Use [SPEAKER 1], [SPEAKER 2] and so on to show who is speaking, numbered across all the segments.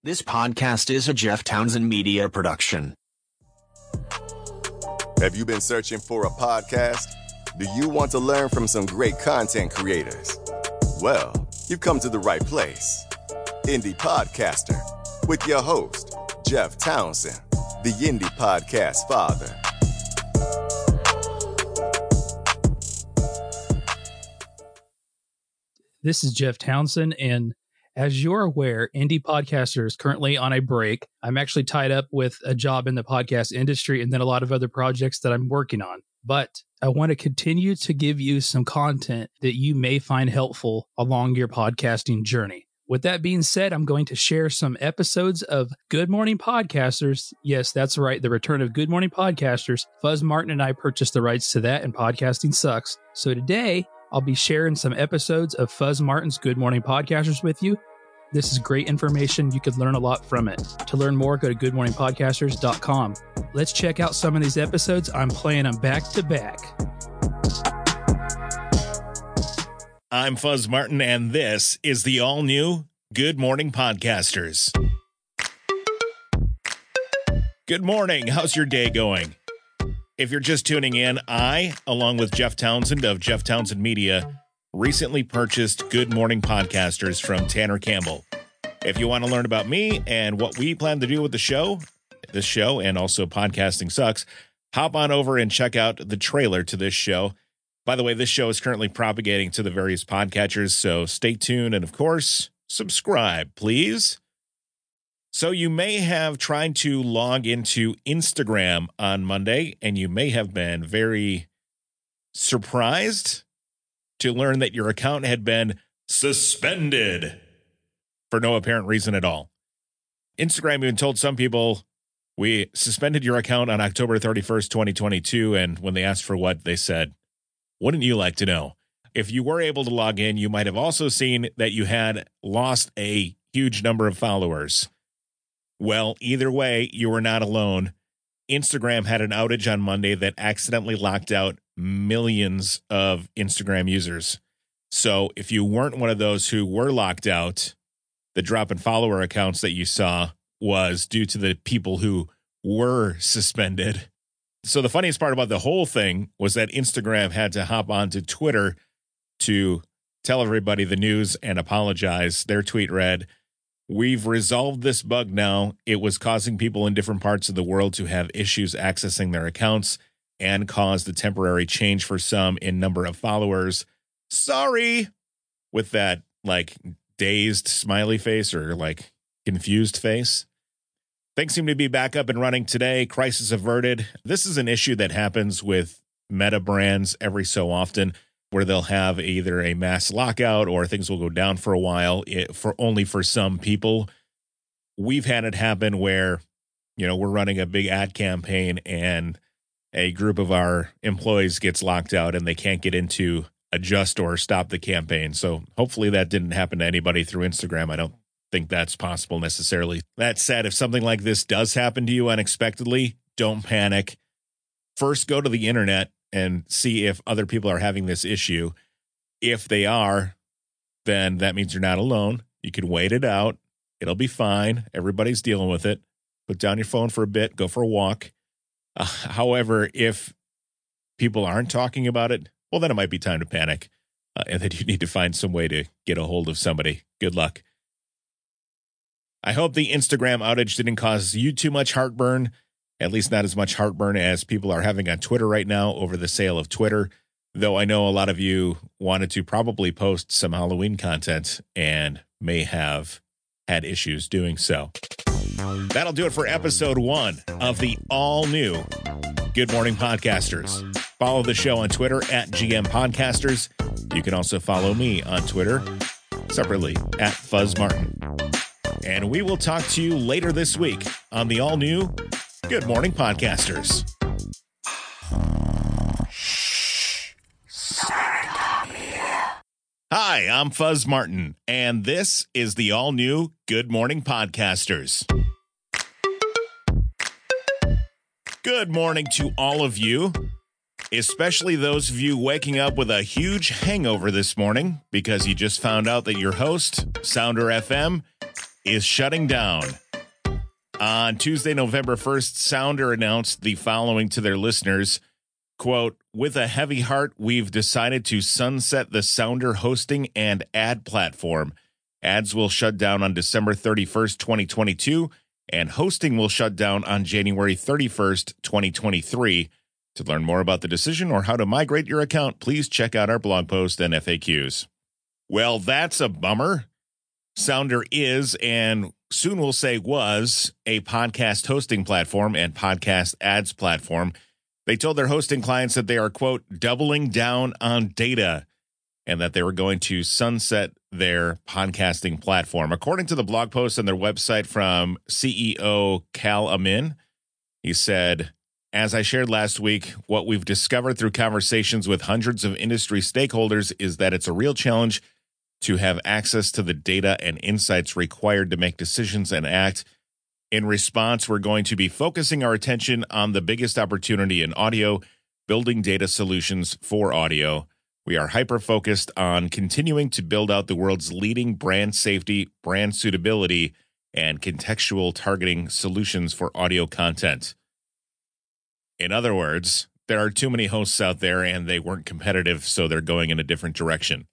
[SPEAKER 1] This podcast is a Jeff Townsend Media production.
[SPEAKER 2] Have you been searching for a podcast? Do you want to learn from some great content creators? Well, you've come to the right place. Indie Podcaster with your host, Jeff Townsend, the Indie Podcast Father.
[SPEAKER 3] This is Jeff Townsend, and as you're aware, Indie Podcaster is currently on a break. I'm actually tied up with a job in the podcast industry and then a lot of other projects that I'm working on. But I want to continue to give you some content that you may find helpful along your podcasting journey. With that being said, I'm going to share some episodes of Good Morning Podcasters. Yes, that's right, the return of Good Morning Podcasters. Fuzz Martin and I purchased the rights to that, and podcasting sucks. So today, I'll be sharing some episodes of Fuzz Martin's Good Morning Podcasters with you. This is great information. You could learn a lot from it. To learn more, go to goodmorningpodcasters.com. Let's check out some of these episodes. I'm playing them back to back.
[SPEAKER 4] I'm Fuzz Martin, and this is the all-new Good Morning Podcasters. Good morning. How's your day going? If you're just tuning in, I, along with Jeff Townsend of Jeff Townsend Media, recently purchased Good Morning Podcasters from Tanner Campbell. If you want to learn about me and what we plan to do with this show, and also Podcasting Sucks, hop on over and check out the trailer to this show. By the way, this show is currently propagating to the various podcatchers, so stay tuned and, of course, subscribe, please. So you may have tried to log into Instagram on Monday, and you may have been very surprised to learn that your account had been suspended for no apparent reason at all. Instagram even told some people, we suspended your account on October 31st, 2022, and when they asked for what, they said, wouldn't you like to know? If you were able to log in, you might have also seen that you had lost a huge number of followers. Well, either way, you were not alone. Instagram had an outage on Monday that accidentally locked out millions of Instagram users. So if you weren't one of those who were locked out, the drop in follower accounts that you saw was due to the people who were suspended. So the funniest part about the whole thing was that Instagram had to hop onto Twitter to tell everybody the news and apologize. Their tweet read, "We've resolved this bug now. It was causing people in different parts of the world to have issues accessing their accounts and caused a temporary change for some in number of followers. Sorry," with that like dazed smiley face or like confused face. Things seem to be back up and running today. Crisis averted. This is an issue that happens with meta brands every so often, where they'll have either a mass lockout or things will go down for a while for some people. We've had it happen where, we're running a big ad campaign and a group of our employees gets locked out and they can't get into adjust or stop the campaign. So hopefully that didn't happen to anybody through Instagram. I don't think that's possible necessarily. That said, if something like this does happen to you unexpectedly, don't panic. First, go to the internet and see if other people are having this issue. If they are, then that means you're not alone. You can wait it out. It'll be fine. Everybody's dealing with it. Put down your phone for a bit. Go for a walk. However, if people aren't talking about it, well, then it might be time to panic. And then you need to find some way to get a hold of somebody. Good luck. I hope the Instagram outage didn't cause you too much heartburn. At least not as much heartburn as people are having on Twitter right now over the sale of Twitter. Though I know a lot of you wanted to probably post some Halloween content and may have had issues doing so. That'll do it for episode 1 of the all-new Good Morning Podcasters. Follow the show on Twitter at GM Podcasters. You can also follow me on Twitter separately at Fuzz Martin. And we will talk to you later this week on the all-new Good Morning Podcasters. Hi, I'm Fuzz Martin, and this is the all-new Good Morning Podcasters. Good morning to all of you, especially those of you waking up with a huge hangover this morning because you just found out that your host, Sounder FM, is shutting down. On Tuesday, November 1st, Sounder announced the following to their listeners, quote, "With a heavy heart, we've decided to sunset the Sounder hosting and ad platform. Ads will shut down on December 31st, 2022, and hosting will shut down on January 31st, 2023. To learn more about the decision or how to migrate your account, please check out our blog post and FAQs." Well, that's a bummer. Sounder is, and soon we'll say was, a podcast hosting platform and podcast ads platform. They told their hosting clients that they are, quote, "doubling down on data," and that they were going to sunset their podcasting platform. According to the blog post on their website from CEO Cal Amin, he said, "As I shared last week, what we've discovered through conversations with hundreds of industry stakeholders is that it's a real challenge to have access to the data and insights required to make decisions and act. In response, we're going to be focusing our attention on the biggest opportunity in audio, building data solutions for audio. We are hyper-focused on continuing to build out the world's leading brand safety, brand suitability, and contextual targeting solutions for audio content." In other words, there are too many hosts out there and they weren't competitive, so they're going in a different direction.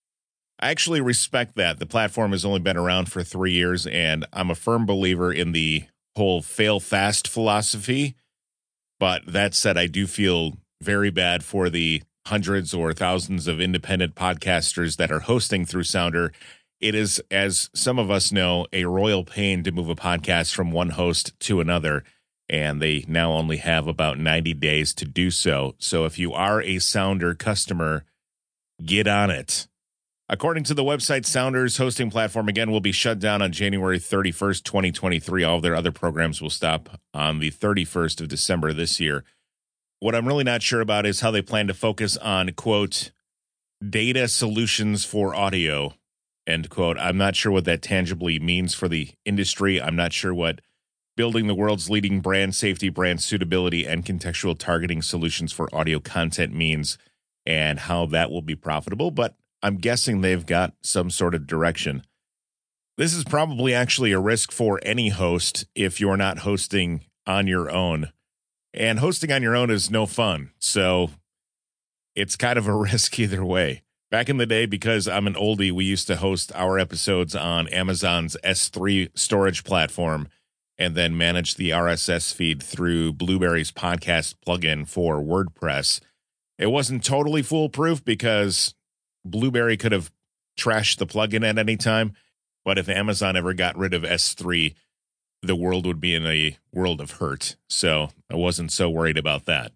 [SPEAKER 4] I actually respect that. The platform has only been around for 3 years, and I'm a firm believer in the whole fail fast philosophy. But that said, I do feel very bad for the hundreds or thousands of independent podcasters that are hosting through Sounder. It is, as some of us know, a royal pain to move a podcast from one host to another, and they now only have about 90 days to do so. So if you are a Sounder customer, get on it. According to the website, Sounder's hosting platform, again, will be shut down on January 31st, 2023. All of their other programs will stop on the 31st of December this year. What I'm really not sure about is how they plan to focus on, quote, "data solutions for audio," end quote. I'm not sure what that tangibly means for the industry. I'm not sure what building the world's leading brand safety, brand suitability, and contextual targeting solutions for audio content means and how that will be profitable, but I'm guessing they've got some sort of direction. This is probably actually a risk for any host if you're not hosting on your own. And hosting on your own is no fun, so it's kind of a risk either way. Back in the day, because I'm an oldie, we used to host our episodes on Amazon's S3 storage platform and then manage the RSS feed through Blueberry's podcast plugin for WordPress. It wasn't totally foolproof because Blueberry could have trashed the plugin at any time, but if Amazon ever got rid of S3, the world would be in a world of hurt. So I wasn't so worried about that.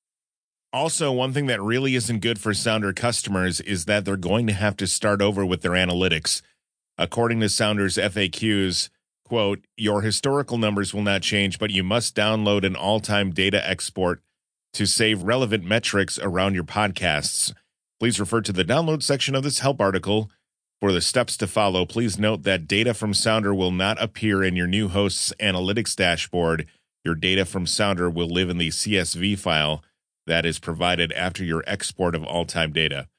[SPEAKER 4] Also, one thing that really isn't good for Sounder customers is that they're going to have to start over with their analytics. According to Sounder's FAQs, quote, "Your historical numbers will not change, but you must download an all-time data export to save relevant metrics around your podcasts. Please refer to the download section of this help article for the steps to follow. Please note that data from Sounder will not appear in your new host's analytics dashboard. Your data from Sounder will live in the CSV file that is provided after your export of all-time data."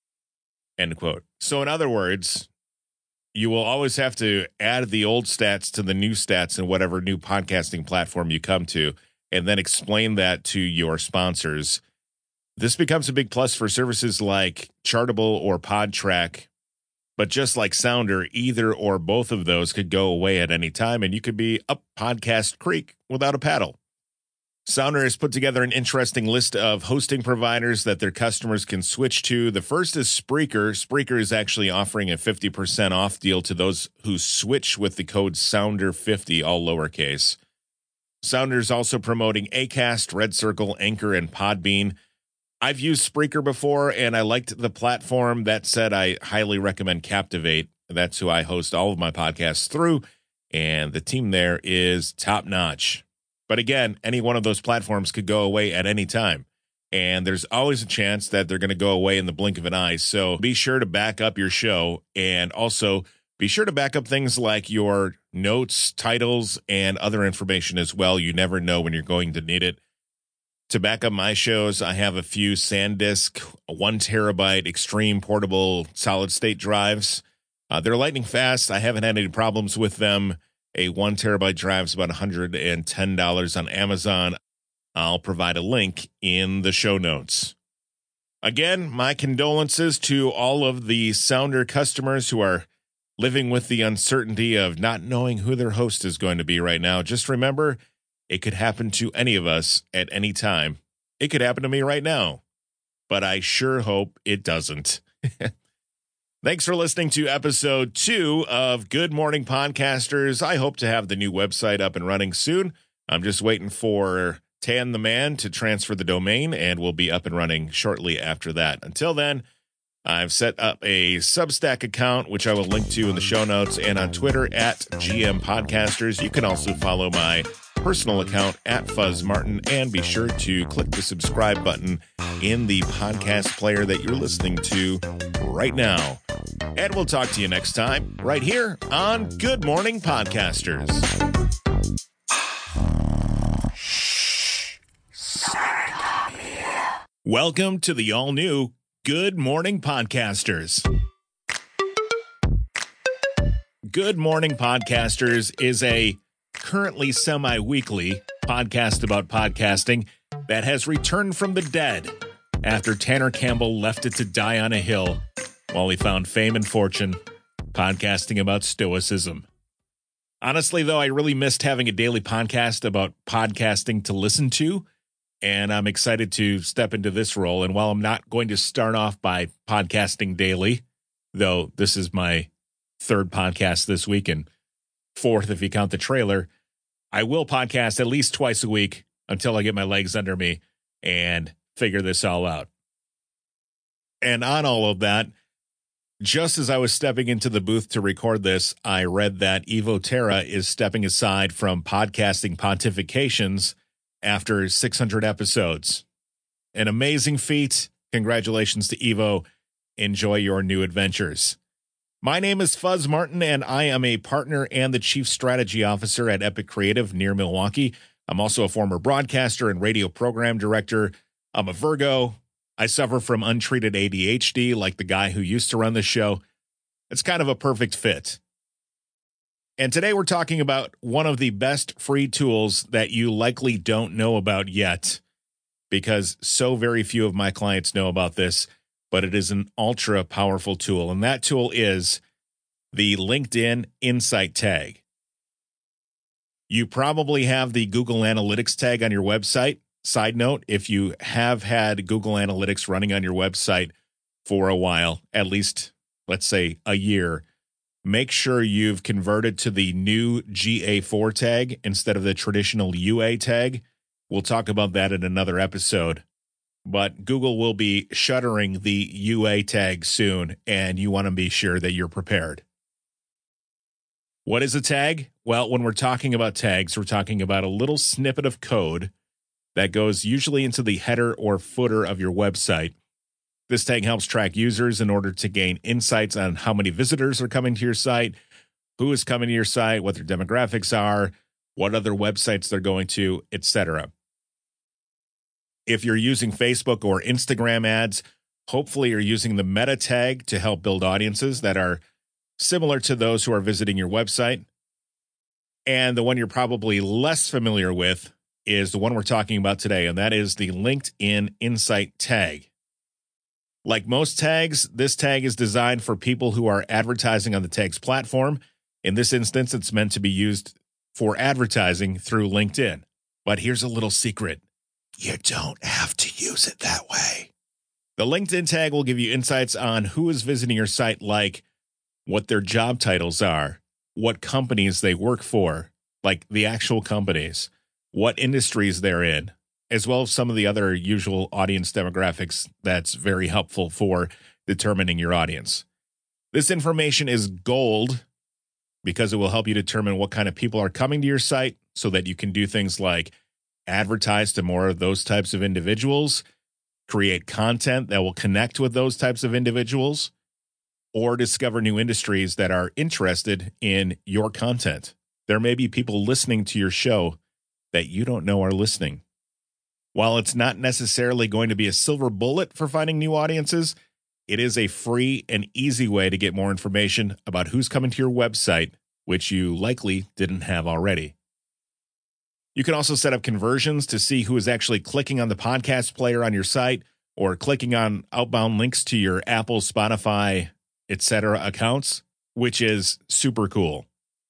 [SPEAKER 4] End quote. So in other words, you will always have to add the old stats to the new stats in whatever new podcasting platform you come to, and then explain that to your sponsors. This becomes a big plus for services like Chartable or Podtrack, but just like Sounder, either or both of those could go away at any time, and you could be up Podcast Creek without a paddle. Sounder has put together an interesting list of hosting providers that their customers can switch to. The first is Spreaker. Spreaker is actually offering a 50% off deal to those who switch with the code Sounder50, all lowercase. Sounder is also promoting Acast, Red Circle, Anchor, and Podbean. I've used Spreaker before, and I liked the platform. That said, I highly recommend Captivate. That's who I host all of my podcasts through, and the team there is top-notch. But again, any one of those platforms could go away at any time, and there's always a chance that they're going to go away in the blink of an eye. So be sure to back up your show, and also be sure to back up things like your notes, titles, and other information as well. You never know when you're going to need it. To back up my shows, I have a few SanDisk 1 terabyte extreme portable solid state drives. They're lightning fast. I haven't had any problems with them. A 1 terabyte drive is about $110 on Amazon. I'll provide a link in the show notes. Again, my condolences to all of the Sounder customers who are living with the uncertainty of not knowing who their host is going to be right now. Just remember, it could happen to any of us at any time. It could happen to me right now, but I sure hope it doesn't. Thanks for listening to episode 2 of Good Morning Podcasters. I hope to have the new website up and running soon. I'm just waiting for Tan the Man to transfer the domain, and we'll be up and running shortly after that. Until then, I've set up a Substack account, which I will link to in the show notes, and on Twitter at GM Podcasters. You can also follow my personal account at Fuzz Martin, and be sure to click the subscribe button in the podcast player that you're listening to right now. And we'll talk to you next time right here on Good Morning Podcasters. Welcome to the all-new Good Morning Podcasters. Good Morning Podcasters is a currently semi-weekly podcast about podcasting that has returned from the dead after Tanner Campbell left it to die on a hill while he found fame and fortune podcasting about stoicism. Honestly, though, I really missed having a daily podcast about podcasting to listen to, and I'm excited to step into this role. And while I'm not going to start off by podcasting daily, though this is my 3rd podcast this week and 4th if you count the trailer, I will podcast at least twice a week until I get my legs under me and figure this all out. And on all of that, just as I was stepping into the booth to record this, I read that Evo Terra is stepping aside from podcasting pontifications after 600 episodes. An amazing feat. Congratulations to Evo. Enjoy your new adventures. My name is Fuzz Martin, and I am a partner and the Chief Strategy Officer at Epic Creative near Milwaukee. I'm also a former broadcaster and radio program director. I'm a Virgo. I suffer from untreated ADHD like the guy who used to run the show. It's kind of a perfect fit. And today we're talking about one of the best free tools that you likely don't know about yet, because so very few of my clients know about this, but it is an ultra powerful tool. And that tool is the LinkedIn Insight Tag. You probably have the Google Analytics tag on your website. Side note, if you have had Google Analytics running on your website for a while, at least, let's say, a year, make sure you've converted to the new GA4 tag instead of the traditional UA tag. We'll talk about that in another episode. But Google will be shuttering the UA tag soon, and you want to be sure that you're prepared. What is a tag? Well, when we're talking about tags, we're talking about a little snippet of code that goes usually into the header or footer of your website. This tag helps track users in order to gain insights on how many visitors are coming to your site, who is coming to your site, what their demographics are, what other websites they're going to, etc. If you're using Facebook or Instagram ads, hopefully you're using the meta tag to help build audiences that are similar to those who are visiting your website. And the one you're probably less familiar with is the one we're talking about today, and that is the LinkedIn Insight Tag. Like most tags, this tag is designed for people who are advertising on the tag's platform. In this instance, it's meant to be used for advertising through LinkedIn. But here's a little secret. You don't have to use it that way. The LinkedIn tag will give you insights on who is visiting your site, like what their job titles are, what companies they work for, like the actual companies, what industries they're in, as well as some of the other usual audience demographics that's very helpful for determining your audience. This information is gold because it will help you determine what kind of people are coming to your site so that you can do things like advertise to more of those types of individuals, create content that will connect with those types of individuals, or discover new industries that are interested in your content. There may be people listening to your show that you don't know are listening. While it's not necessarily going to be a silver bullet for finding new audiences, It is a free and easy way to get more information about who's coming to your website, which you likely didn't have already. You can also set up conversions to see who is actually clicking on the podcast player on your site or clicking on outbound links to your Apple, Spotify, etc. accounts, which is super cool.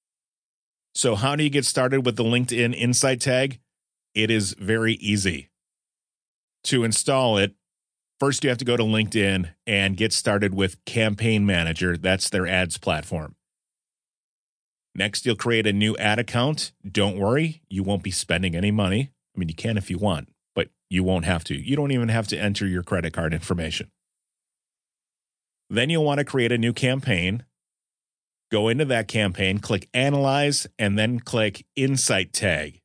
[SPEAKER 4] So how do you get started with the LinkedIn Insight tag? It is very easy. To install it, first you have to go to LinkedIn and get started with Campaign Manager. That's their ads platform. Next, you'll create a new ad account. Don't worry, you won't be spending any money. I mean, you can if you want, but you won't have to. You don't even have to enter your credit card information. Then you'll want to create a new campaign. Go into that campaign, click Analyze, and then click Insight Tag.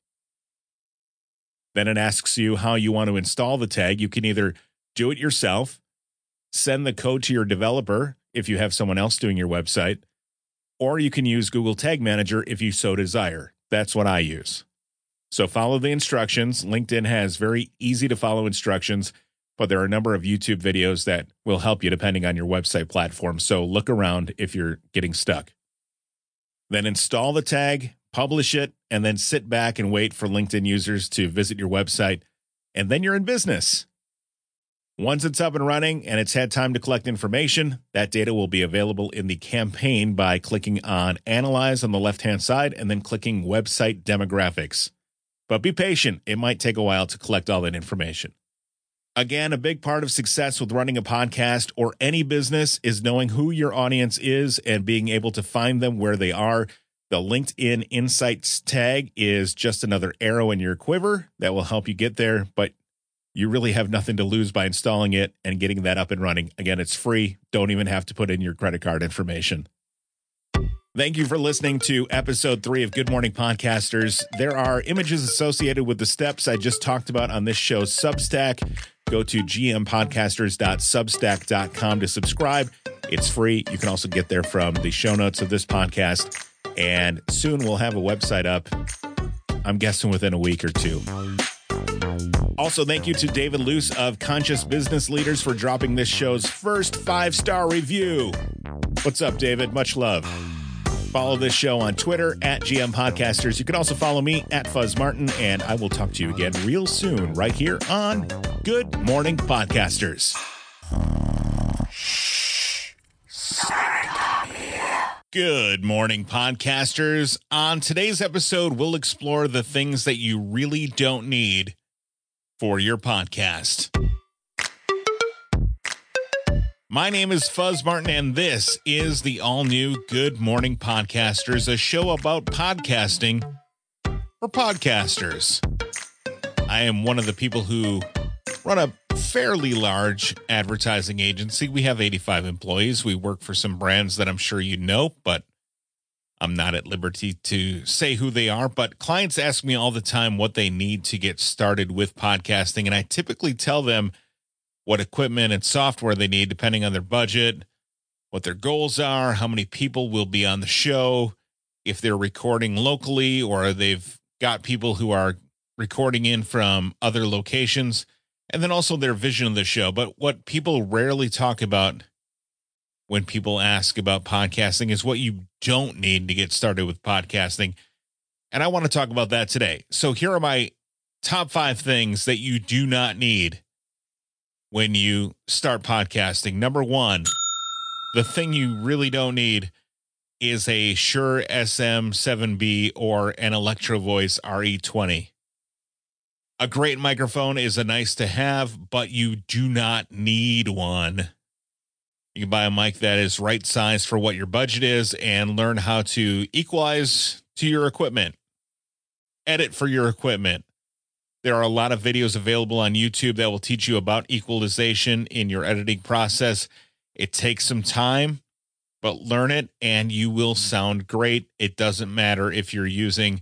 [SPEAKER 4] Then it asks you how you want to install the tag. You can either do it yourself, send the code to your developer if you have someone else doing your website, or you can use Google Tag Manager if you so desire. That's what I use. So follow the instructions. LinkedIn has very easy to follow instructions, but there are a number of YouTube videos that will help you depending on your website platform. So look around if you're getting stuck. Then install the tag, publish it, and then sit back and wait for LinkedIn users to visit your website, and then you're in business. Once it's up and running and it's had time to collect information, that data will be available in the campaign by clicking on Analyze on the left-hand side and then clicking Website Demographics. But be patient. It might take a while to collect all that information. Again, a big part of success with running a podcast or any business is knowing who your audience is and being able to find them where they are. The LinkedIn Insights tag is just another arrow in your quiver that will help you get there, but you really have nothing to lose by installing it and getting that up and running. Again, it's free. Don't even have to put in your credit card information. Thank you for listening to episode 3 of Good Morning Podcasters. There are images associated with the steps I just talked about on this show's Substack. Go to gmpodcasters.substack.com to subscribe. It's free. You can also get there from the show notes of this podcast. And soon we'll have a website up, I'm guessing within a week or two. Also, thank you to David Luce of Conscious Business Leaders for dropping this show's first 5-star review. What's up, David? Much love. Follow this show on Twitter at GM Podcasters. You can also follow me at Fuzz Martin, and I will talk to you again real soon right here on Good Morning Podcasters. Good morning, podcasters. On today's episode, we'll explore the things that you really don't need for your podcast. My name is Fuzz Martin, and this is the all-new Good Morning Podcasters, a show about podcasting for podcasters. I am one of the people who run a fairly large advertising agency. We have 85 employees. We work for some brands that I'm sure you know, but I'm not at liberty to say who they are. But clients ask me all the time what they need to get started with podcasting, and I typically tell them what equipment and software they need depending on their budget, what their goals are, how many people will be on the show, if they're recording locally or they've got people who are recording in from other locations, and then also their vision of the show. But what people rarely talk about when people ask about podcasting is what you don't need to get started with podcasting. And I want to talk about that today. So here are my top 5 things that you do not need when you start podcasting. Number 1, the thing you really don't need is a Shure SM7B or an Electro Voice RE20. A great microphone is a nice to have, but you do not need one. You can buy a mic that is right size for what your budget is and learn how to equalize to your equipment. Edit for your equipment. There are a lot of videos available on YouTube that will teach you about equalization in your editing process. It takes some time, but learn it and you will sound great. It doesn't matter if you're using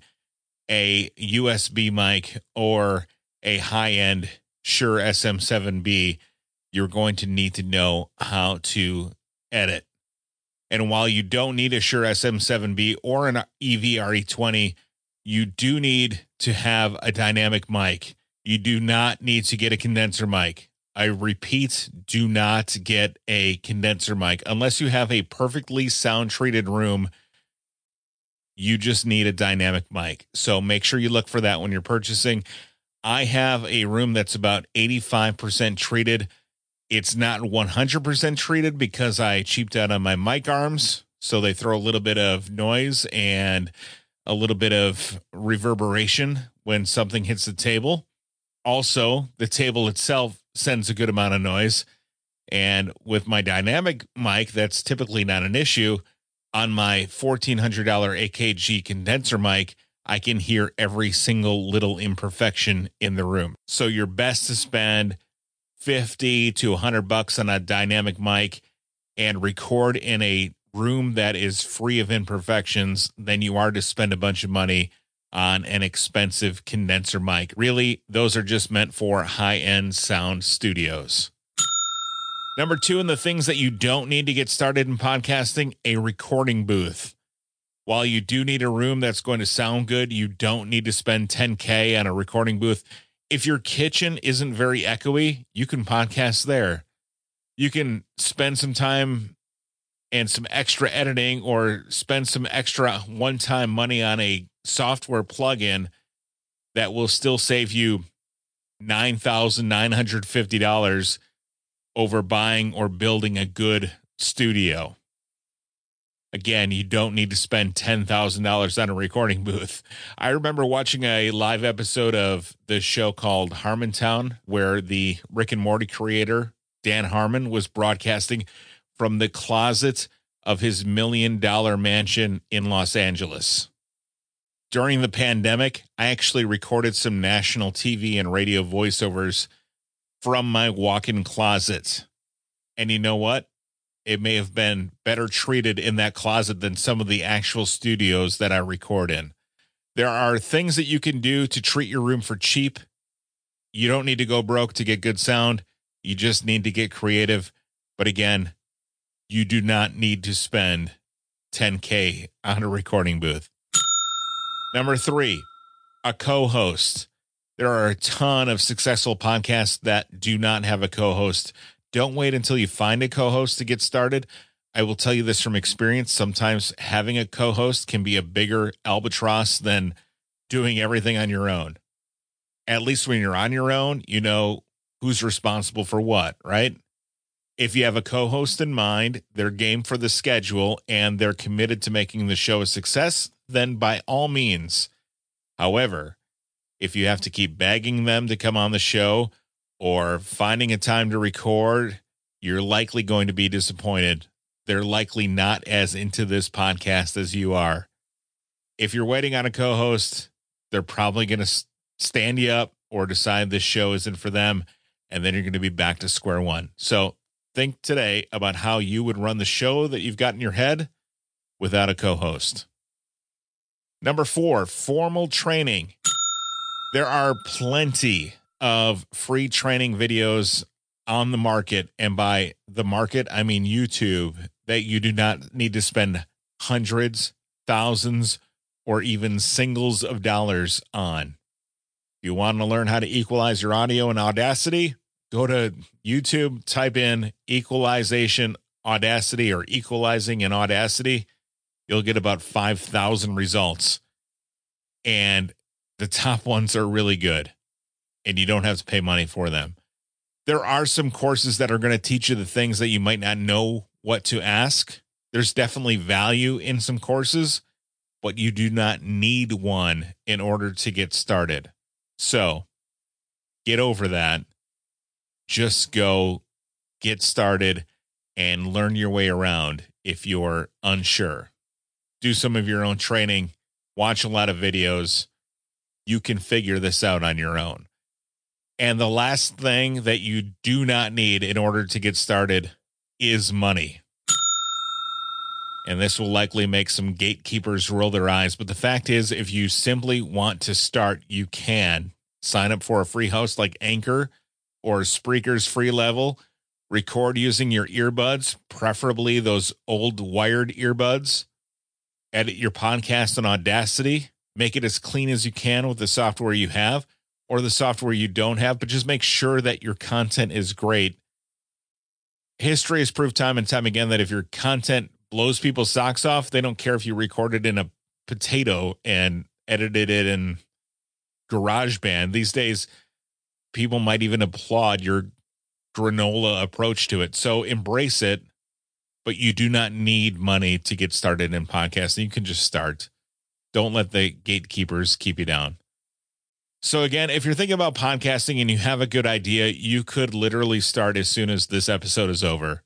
[SPEAKER 4] a USB mic or a high-end Shure SM7B. You're going to need to know how to edit. And while you don't need a Shure SM7B or an EV-RE20, you do need to have a dynamic mic. You do not need to get a condenser mic. I repeat, do not get a condenser mic unless you have a perfectly sound treated room. You just need a dynamic mic. So make sure you look for that when you're purchasing. I have a room that's about 85% treated. It's not 100% treated because I cheaped out on my mic arms. So they throw a little bit of noise and a little bit of reverberation when something hits the table. Also, the table itself sends a good amount of noise. And with my dynamic mic, that's typically not an issue. On my $1,400 AKG condenser mic, I can hear every single little imperfection in the room. So you're best to spend $50 to $100 on a dynamic mic and record in a room that is free of imperfections than you are to spend a bunch of money on an expensive condenser mic. Really, those are just meant for high-end sound studios. Number 2, in the things that you don't need to get started in podcasting, a recording booth. While you do need a room that's going to sound good, you don't need to spend $10K on a recording booth. If your kitchen isn't very echoey, you can podcast there. You can spend some time and some extra editing or spend some extra one-time money on a software plugin that will still save you $9,950 over buying or building a good studio. Again, you don't need to spend $10,000 on a recording booth. I remember watching a live episode of the show called Harmontown, where the Rick and Morty creator, Dan Harmon, was broadcasting from the closet of his $1 million mansion in Los Angeles. During the pandemic, I actually recorded some national TV and radio voiceovers from my walk-in closet. And you know what? It may have been better treated in that closet than some of the actual studios that I record in. There are things that you can do to treat your room for cheap. You don't need to go broke to get good sound. You just need to get creative. But again, you do not need to spend $10K on a recording booth. Number 3, a co-host. There are a ton of successful podcasts that do not have a co-host. Don't wait until you find a co-host to get started. I will tell you this from experience. Sometimes having a co-host can be a bigger albatross than doing everything on your own. At least when you're on your own, you know who's responsible for what, right? If you have a co-host in mind, they're game for the schedule, and they're committed to making the show a success, then by all means. However, if you have to keep begging them to come on the show or finding a time to record, you're likely going to be disappointed. They're likely not as into this podcast as you are. If you're waiting on a co-host, they're probably going to stand you up or decide this show isn't for them, and then you're going to be back to square one. So think today about how you would run the show that you've got in your head without a co-host. Number 4, formal training. There are plenty of free training videos on the market, and by the market, I mean YouTube, that you do not need to spend hundreds, thousands, or even singles of dollars on. If you want to learn how to equalize your audio in Audacity, go to YouTube, type in equalization Audacity or equalizing in Audacity. You'll get about 5,000 results. And the top ones are really good, and you don't have to pay money for them. There are some courses that are going to teach you the things that you might not know what to ask. There's definitely value in some courses, but you do not need one in order to get started. So get over that. Just go get started and learn your way around if you're unsure. Do some of your own training. Watch a lot of videos. You can figure this out on your own. And the last thing that you do not need in order to get started is money. And this will likely make some gatekeepers roll their eyes. But the fact is, if you simply want to start, you can sign up for a free host like Anchor or Spreaker's free level. Record using your earbuds, preferably those old wired earbuds. Edit your podcast on Audacity. Make it as clean as you can with the software you have. or the software you don't have, but just make sure that your content is great. History has proved time and time again that if your content blows people's socks off, they don't care if you recorded in a potato and edited it in GarageBand. These days, people might even applaud your granola approach to it. So embrace it, but you do not need money to get started in podcasting. You can just start. Don't let the gatekeepers keep you down. So again, if you're thinking about podcasting and you have a good idea, you could literally start as soon as this episode is over.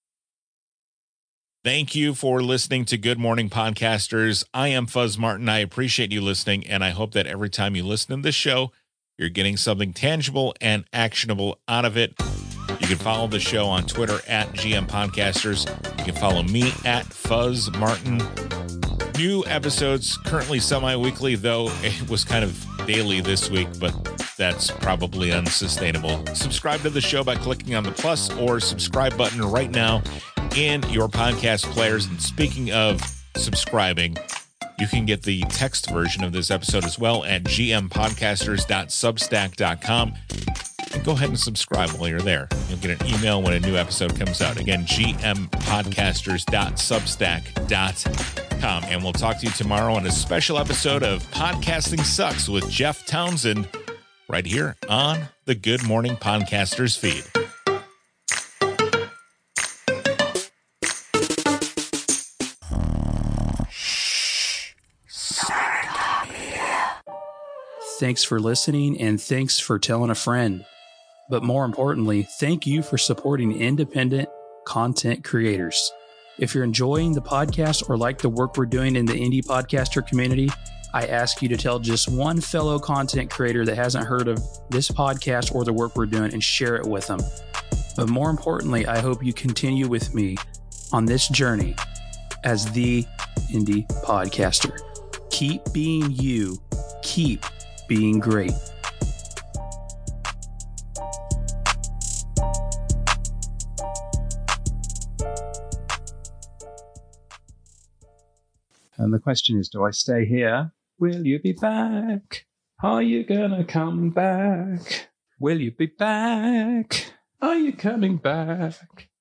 [SPEAKER 4] Thank you for listening to Good Morning Podcasters. I am Fuzz Martin. I appreciate you listening, and I hope that every time you listen to this show, you're getting something tangible and actionable out of it. You can follow the show on Twitter at GM Podcasters. You can follow me at Fuzz Martin. New episodes currently semi-weekly, though it was kind of daily this week, but that's probably unsustainable. Subscribe to the show by clicking on the plus or subscribe button right now in your podcast players. And speaking of subscribing, you can get the text version of this episode as well at gmpodcasters.substack.com. And go ahead and subscribe while you're there. You'll get an email when a new episode comes out. Again, gmpodcasters.substack.com. And we'll talk to you tomorrow on a special episode of Podcasting Sucks with Jeff Townsend right here on the Good Morning Podcasters feed.
[SPEAKER 3] Thanks for listening, and thanks for telling a friend. But more importantly, thank you for supporting independent content creators. If you're enjoying the podcast or like the work we're doing in the indie podcaster community, I ask you to tell just one fellow content creator that hasn't heard of this podcast or the work we're doing and share it with them. But more importantly, I hope you continue with me on this journey as the indie podcaster. Keep being you. Keep being great. And the question is, do I stay here? Will you be back? Are you gonna come back? Will you be back? Are you coming back?